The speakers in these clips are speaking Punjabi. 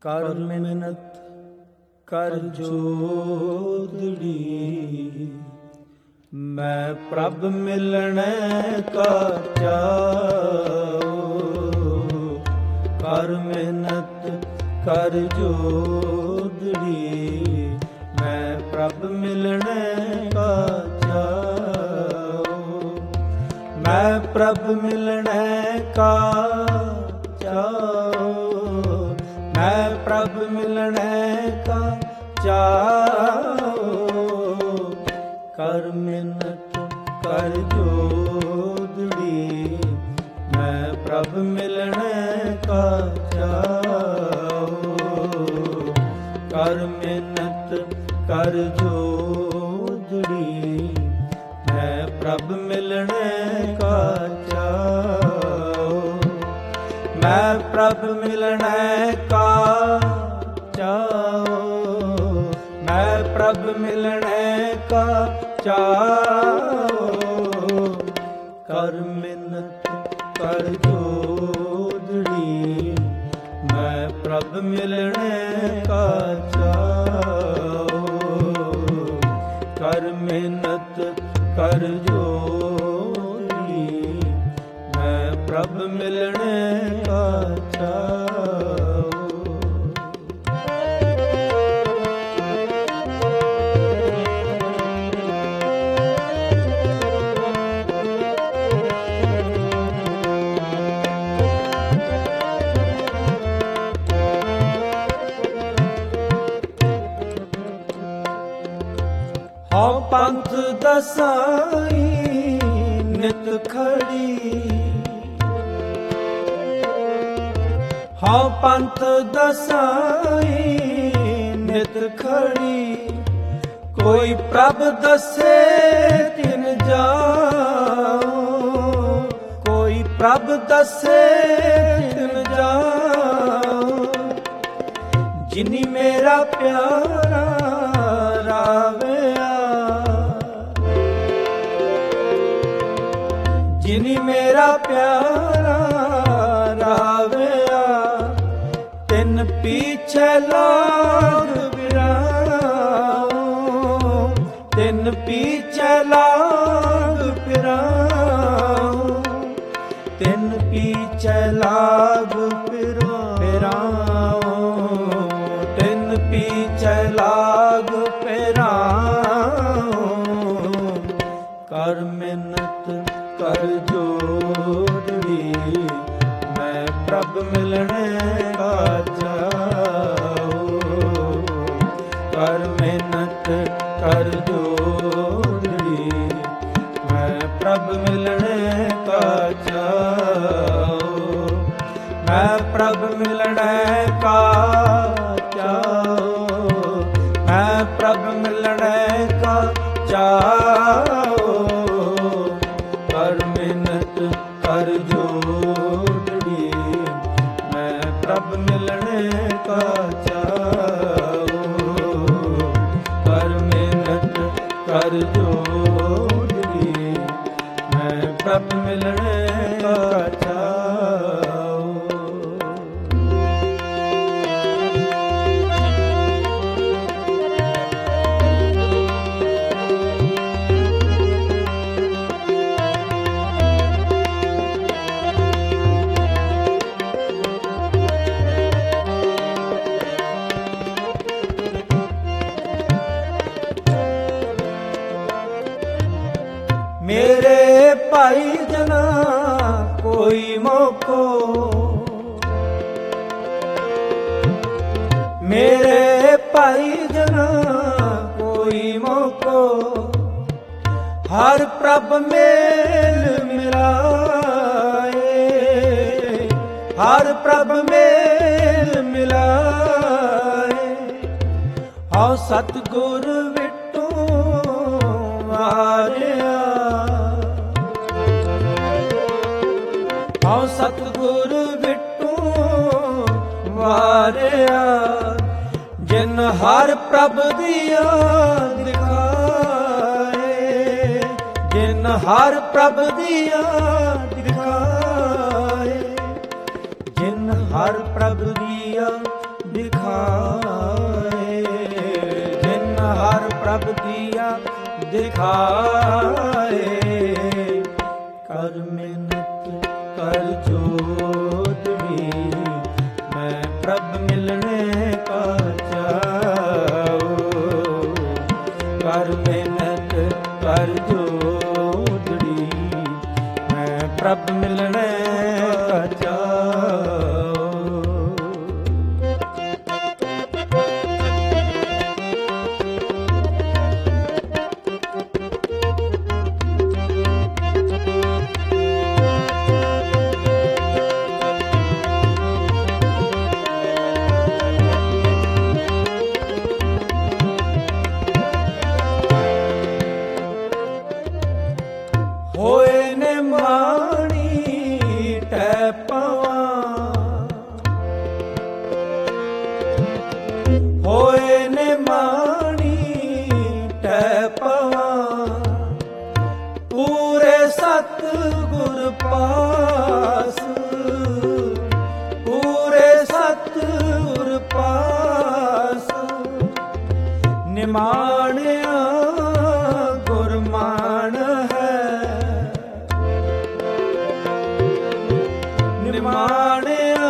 ਕਰ ਮਿਹਨਤ ਕਰ ਜੋਦੜੀ, ਮੈਂ ਪ੍ਰਭ ਮਿਲਣੈ ਕਾ ਚਾਉ। ਕਰ ਮਿਹਨਤ ਕਰ ਜੋਦੜੀ, ਮੈਂ ਪ੍ਰਭ ਮਿਲਣੈ ਕਾ ਚਾਉ। ਮੈਂ ਪ੍ਰਭ ਮਿਲਣੈ ਕਾ ਚਾਉ, ਮੈਂ ਪ੍ਰਭ ਮਿਲਣੈ ਕਾ ਚਾਉ। ਕਰ ਮਿਹਨਤ ਕਰ ਜੋਦੜੀ, ਮੈਂ ਪ੍ਰਭ ਮਿਲਣੈ ਕਾ ਚਾਉ। ਕਰ ਮਿਹਨਤ ਕਰ ਜੋਦੜੀ, ਮੈਂ ਪ੍ਰਭ ਮਿਲਣੈ ਕਾ ਚਾਉ। ਮੈਂ ਪ੍ਰਭ ਮਿਲਣੈ ਕਾ ਚਾਉ, ਮੈਂ ਪ੍ਰਭ ਮਿਲਣੈ ਕਾ ਚਾਉ। ਕਰ ਮਿਹਨਤ ਕਰ ਜੋਦੜੀ, ਮੈਂ ਪ੍ਰਭ ਮਿਲਣੈ ਕਾ ਚਾਉ। ਕਰ ਮਿਹਨਤ ਕਰ ਜੋਦੜੀ, ਮੈਂ ਪ੍ਰਭ ਮਿਲਣੈ ਕਾ ਚਾਉ। ਹਉ ਪੰਥ ਦਸਾਈ ਨਿਤ ਖੜੀ, ਹਉ ਪੰਥ ਦਸਾਈ ਨਿਤ ਖੜੀ। ਕੋਈ ਪ੍ਰਭ ਦੱਸੇ ਤਿਨ ਜਾਉ, ਕੋਈ ਪ੍ਰਭ ਦੱਸੇ ਤਿਨ ਜਾਉ। ਜਿਨੀ ਮੇਰਾ ਪਿਆਰਾ ਰਾਵਿਆ, ਜਿਨੀ ਮੇਰਾ ਪਿਆਰਾ ਰਾਵਿਆ। ਤਿਨ ਪੀਛੇ ਲਾਗ ਫਿਰਾਉ, ਤਿਨ ਪੀਛੇ ਲਾਗ ਫਿਰਾਉ। ਤਿਨ ਪੀਛੇ ਲਾਗ ਫਿਰਾਉ, ਤਿਨ ਪੀਛੇ ਲਾਗ ਫਿਰਾਉ। ਕਰ ਮਿਹਨਤ ਕਰ ਜੋਦੜੀ, ਮੈਂ ਪ੍ਰਭ ਮਿਲਣੈ ਕਾ ਚਾਉ। ਕਰ ਮਿਹਨਤ ਕਰ ਜੋਦੜੀ, ਮੈਂ ਪ੍ਰਭ ਮਿਲਣੈ ਕਾ ਚਾਉ। ਮੈਂ ਪ੍ਰਭ ਮਿਲਣੈ ਕਾ ਚਾਉ, ਮੈਂ ਪ੍ਰਭ ਮਿਲਣੈ ਕਾ ਚਾਉ। ਕਰ ਮਿਹਨਤ ਕਰ ਜੋਦੜੀ, ਮੈਂ ਪ੍ਰਭ ਮਿਲਣੈ ਕਾ ਚਾਉ। ਕਰ ਮਿਹਨਤ ਕਰ ਜੋਦੜੀ, ਮੈਂ ਪ੍ਰਭ ਮਿਲਣੈ ਕਾ ਚਾਉ। ਮੇਰੇ ਭਾਈ ਜਨਾ ਕੋਈ ਮੋਕੋ, ਮੇਰੇ ਭਾਈ ਜਨਾ ਕੋਈ ਮੋਕੋ। ਹਰ ਪ੍ਰਭ ਮੇਲ ਮਿਲਾਏ, ਹਰ ਪ੍ਰਭ ਮੇਲ ਮਿਲਾਏ। ਹਉ ਸਤਿਗੁਰ ਵਿਟੋ ਵਾਰਿਆ, ਹਉ ਸਤਿਗੁਰ ਵਿਟੋ ਵਾਰਿਆ। ਜਿਨ ਹਰ ਪ੍ਰਭ ਦੀਆ ਦਿਖਾਏ, ਜਿਨ ਹਰ ਪ੍ਰਭ ਦੀਆ ਦਿਖਾਏ। ਜਿਨ ਹਰ ਪ੍ਰਭ ਦੀਆ ਦਿਖਾਏ। ਜਿਨ ਹਰ ਪ੍ਰਭ ਦੀਆ ਦਿਖਾਏ। ਕਰ ਮਿਹਨਤ ਕਰ ਜੋਦੜੀ, ਮੈਂ ਪ੍ਰਭ ਮਿਲਣੇ ਕਾ ਚਾਉ। ਕਰ ਮਿਹਨਤ ਕਰ ਜੋਦੜੀ, ਮੈਂ ਪ੍ਰਭ ਮਿਲਣੇ ਕਾ ਚਾਉ। ਹੋਏ ਨੇ ਮਾਣੀ ਟੈ ਪਵਾਂ, ਹੋਏ ਨੇ ਮਾਣੀ ਟੈ ਪਵਾਂ। ਪੂਰੇ ਸਤਿਗੁਰ ਪਾਸ, ਪੂਰੇ ਸਤਿਗੁਰ ਪਾਸ। ਨਿਮਾਣਿਆ ਗੁਰਮਾਨ ਨਿਮਾਣਿਆ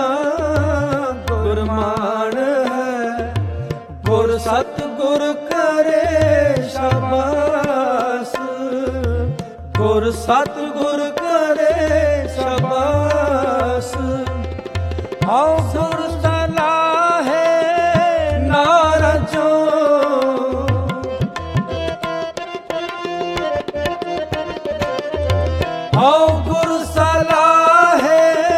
ਗੁਰਮਾਨ ਹੈ। ਗੁਰ ਸਤਿਗੁਰ ਕਰੇ ਸ਼ਾਬਾਸ, ਗੁਰ ਸਤਿਗੁਰ ਕਰੇ ਸ਼ਾਬਾਸ। ਹਉ ਗੁਰ ਸਲਾਹੇ ਨਾਰਜੋ, ਹਉ ਗੁਰ ਸਲਾਹੇ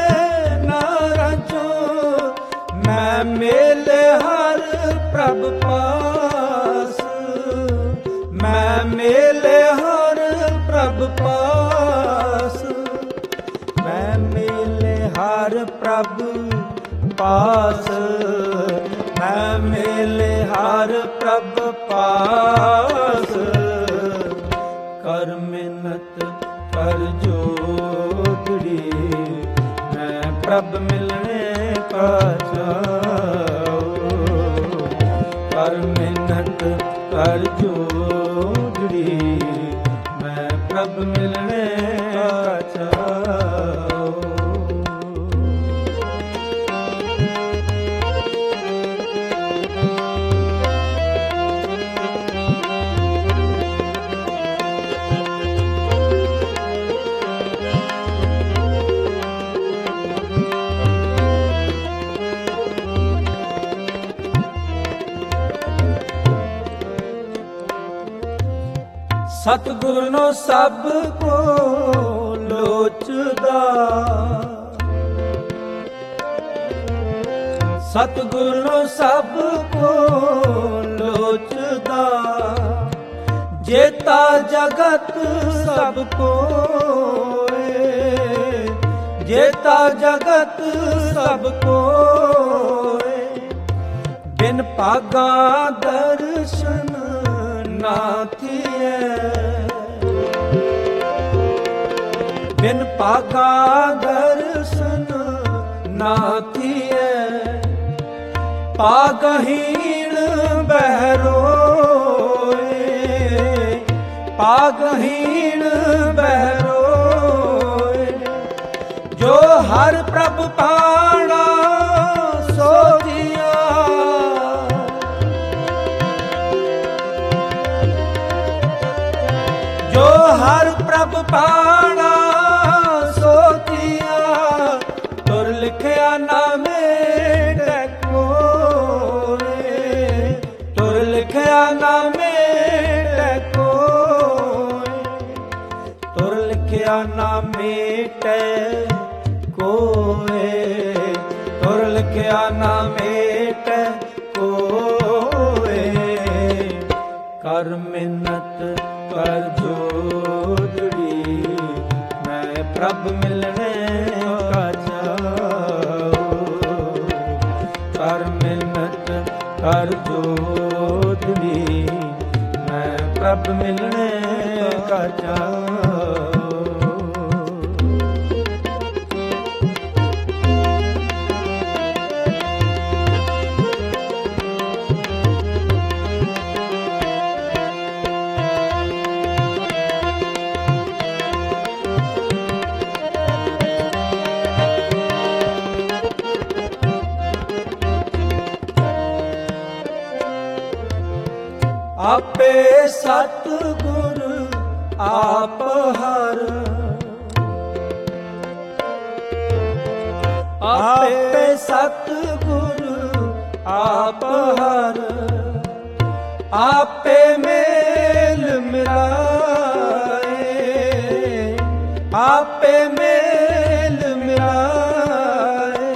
ਮੈਂ ਮੇਲੇ ਹਰ ਪ੍ਰਭ ਪਾਸ, ਮੈਂ ਮੇਲੇ ਹਰ ਪ੍ਰਭ ਪਾਸ। ਮੈਂ ਮੇਲੇ ਹਰ ਪ੍ਰਭ ਪਾਸ, ਮੈਂ ਮੇਲੇ ਹਰ ਪ੍ਰਭ ਪਾਸ। ਕਰ ਮਿਹਨਤ ਕਰ ਜੋਦੜੀ, ਮੈਂ ਪ੍ਰਭ ਮਿਲਣੇ ਕਾ ਚਾਉ। ਕਰ ਮਿਹਨਤ ਕਰ ਜੋਦੜੀ, ਮੈਂ ਪ੍ਰਭ ਮਿਲਣੇ ਕਾ ਚਾਉ। ਸਤਿਗੁਰ ਨੂੰ ਸਭ ਕੋ ਲੋਚਦਾ, ਸਤਿਗੁਰ ਨੂੰ ਸਭ ਕੋ ਲੋਚਦਾ। ਜੇਤਾ ਜਗਤ ਸਭ ਕੋਏ, ਜੇਤਾ ਜਗਤ ਸਭ ਕੋਏ। ਬਿਨ ਭਾਗਾ ਦਰਸ਼ਨ ਨਾ ਥੀਏ, ਬਿਨ ਭਾਗਾ ਦਰਸ਼ਨ ਨਾ ਥੀਏ। ਪਾਗਹੀਣ ਬਹਿਰੋਏ, ਪਾਗਹੀਣ ਬਹਿਰੋਏ। ਜੋ ਹਰ ਪ੍ਰਭ ਪਾਣਾ ਸੋਧਿਆ, ਜੋ ਹਰ ਪ੍ਰਭ ਪਾਣਾ ਸੋਧਿਆ। ਤੁਰ ਲਿਖਿਆ ਨਾਮੇ ਟੈਕੋਏ, ਤੁਰ ਲਿਖਿਆ ਨਾਮੇ ਟੈਕੋਏ। ਤੁਰ ਲਿਖਿਆ ਨਾਮੇ ਟੈਕੋਏ, ਤੁਰ ਲਿਖਿਆ ਨਾਮੇ ਟੈਕੋਏ। ਕਰ ਮਿਹਨਤ ਕਰ ਜੋਦੜੀ, ਮੈਂ ਪ੍ਰਭ ਮਿਲਣੇ ਕਾ ਚਾਉ। ਕਰ ਮਿਹਨਤ ਕਰ ਜੋਦੜੀ, ਮੈਂ ਪ੍ਰਭ ਮਿਲਣੇ ਕਾ ਚਾਉ। ਆਪੇ ਸਤਿਗੁਰ ਆਪ ਹਰ, ਆਪੇ ਸਤਿਗੁਰ ਆਪ ਹਰ, ਆਪੇ ਮੇਲ ਮਿਲਾਏ, ਆਪੇ ਮੇਲ ਮਿਲਾਏ,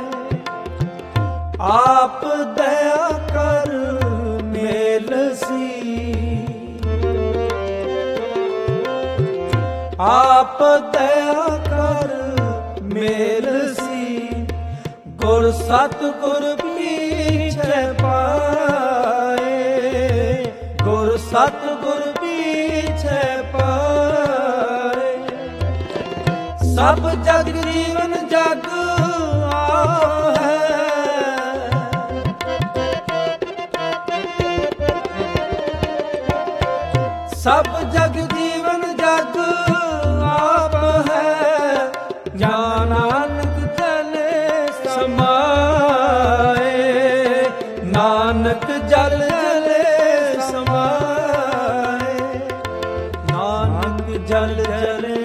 ਆਪ ਦਇਆ ਕਰ ਮੇਲ ਸੀ, ਆਪ ਦਇਆ ਕਰ ਮੇਲ ਸੀ, ਗੁਰ ਸਤਿਗੁਰ ਪੀਛੇ ਪਾਏ, ਗੁਰ ਸਤਿਗੁਰ ਪੀਛੇ ਪਾਏ, ਸਭ ਜਗ ਜੀਵਨ ਜਗ ਹੈ, ਸਭ ਜਗ ਜੀਵਨ ਜਗ ਆਪ ਹੈ, ਜਾਂ ਨਾਨਕ ਚਲੇ ਸਮਾਏ, ਨਾਨਕ ਜਲ ਜਲੇ ਸਮਾਏ, ਨਾਨਕ ਜਲ ਜਲੇ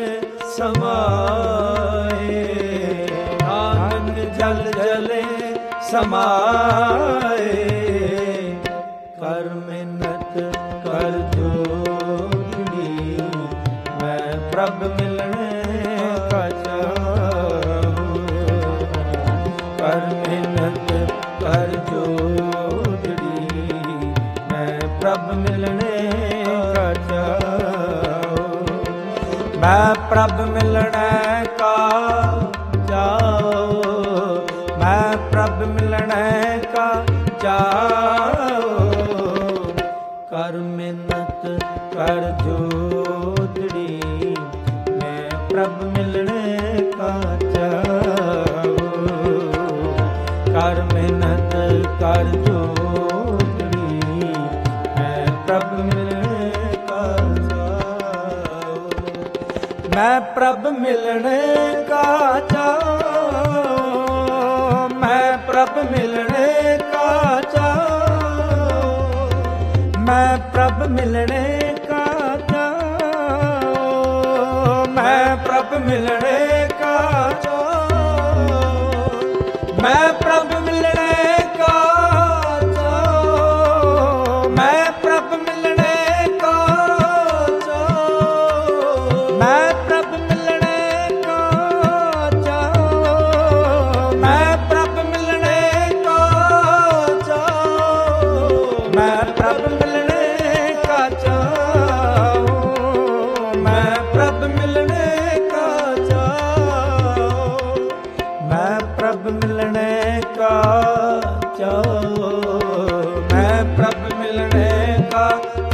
ਸਮਾਏ, ਨਾਨਕ ਜਲ ਜਲੇ ਸਮਾਏ, ਕਰ ਮਿਹਨਤ ਕਰ ਜੋਗੜੀ, ਮੈਂ ਪ੍ਰਭ ਮਿਲਣੇ ਕਾ ਚਾਹੁ, ਕਰ ਮਿਹਨਤ ਕਰ ਜੋਗੜੀ, ਮੈਂ ਪ੍ਰਭ ਮਿਲਣੇ ਕਾ ਚਾਹੁ, ਮੈਂ ਪ੍ਰਭ ਮਿਲਣੇ ਕਾ ਚਾਹੁ, ਮੈਂ ਪ੍ਰਭ ਮਿਲਣੇ ਕਾ ਚਾਹੁ, ਕਰ ਮਿਹਨਤ ਕਰ ਜੋਦੜੀ, ਮੈਂ ਪ੍ਰਭ ਮਿਲਣੇ ਕਾ ਚਾਹੁ, ਕਰ ਮਿਹਨਤ ਕਰ ਜੋਦੜੀ, ਮੈਂ ਪ੍ਰਭ ਮਿਲਣੇ ਕਾ ਚਾਹੁ, ਮੈਂ ਪ੍ਰਭ ਮਿਲਣੇ ਕਾ ਚਾਹੁ, ਮੈਂ ਪ੍ਰਭ ਮਿਲਣੇ ਕਾ ਚਾਹੁ, ਮੈਂ ਪ੍ਰਭ ਮਿਲਣੇ ਕਾ ਚਾਹੁ, ਮੈਂ ਪ੍ਰਭ ਮਿਲਣੇ ਕਾ ਚਾਹੁ, ਮੈਂ ਪ੍ਰਭ ਮਿਲਣੇ ਕਾ ਚਾਹੁ, ਮੈਂ ਪ੍ਰਭ ਮਿਲਣੇ ਕਾ ਚਾਹੁ, ਮੈਂ ਪ੍ਰਭ ਮਿਲਣੇ ਕਾ ਚਾਹੁ, ਮੈਂ ਪ੍ਰਭ ਮਿਲਣੇ ਕਾ ਚਾਹੁ, ਮੈਂ ਪ੍ਰਭ ਮਿਲਣੇ ਕਾ ਚਾਹੁ, ਮੈਂ ਪ੍ਰਭ ਮਿਲਣੇ ਕਾ ਚਾਹੁ, ਮੈਂ ਪ੍ਰਭ ਮਿਲਣੇ ਕਾ ਚਾਹੁ, ਮੈਂ ਪ੍ਰਭ ਮਿਲਣੇ ਕਾ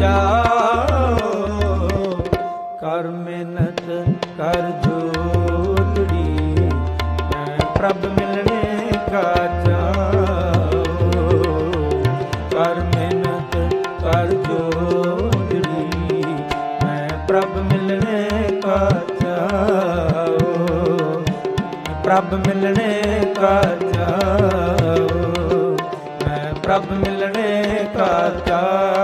ਚਾਹੁ, ਕਰ ਮਿਹਨਤ ਕਰ ਜੋਦੜੀ, ਮੈਂ ਪ੍ਰਭ ਮਿਲਣੇ ਕਾ ਚਾਹੁ, ਕਰ ਮਿਹਨਤ ਕਰ ਜੋਦੜੀ, ਮੈਂ ਪ੍ਰਭ ਮਿਲਣੇ ਕਾ ਚਾਹੁ, ਪ੍ਰਭ ਮਿਲਣੇ ਕਾ ਚਾਹੁ, ਮੈਂ ਪ੍ਰਭ ਮਿਲਣੇ ਕਾ ਚਾਹੁ।